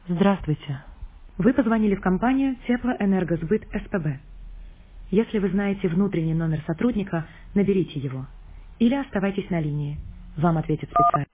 Здравствуйте. Вы позвонили в компанию Теплоэнергосбыт СПБ. Если вы знаете внутренний номер сотрудника, наберите его. Или оставайтесь на линии. Вам ответит специалист.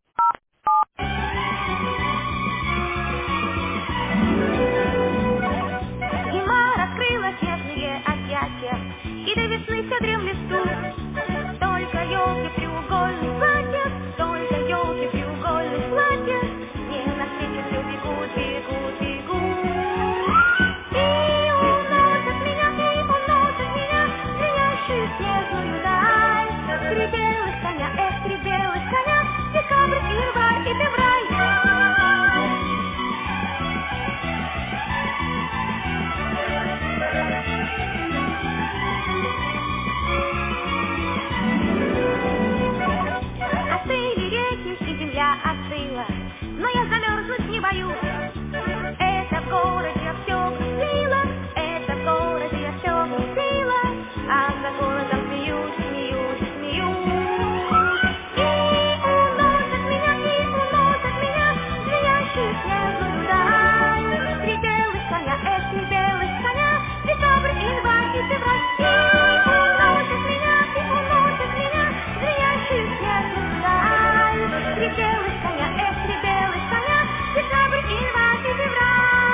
Зима раскрыла снежные объятия, и до весны все дремлет тут. Только елки треугольных платьев, только елки треугольных платьев, мне навстречу все бегут, бегут, бегут. И уносят меня, звенящую снежную даль. Три белых коня, декабрь, январь и февраль. Остыли реки, и земля остыла, но я замерзнуть не боюсь. Это в городе все грустило, это в городе все грустило, а за городом смеюсь, смеюсь, смеюсь. И уносят меня, звенящую снежную даль. Три белых коня, три белых коня, декабрь, январь и февраль. И уносят меня, звенящую снежную даль. Три белых коня, декабрь, январь и февраль.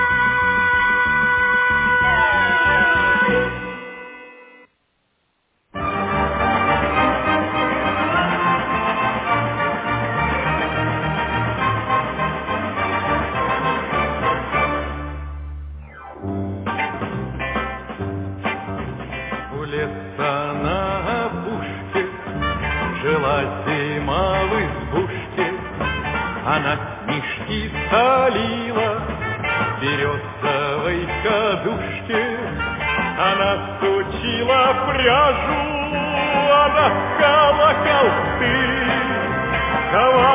У леса на опушке жила зима в избушке. Она книжки солила в березовой кадушке. Она сучила пряжу, она ткала колты.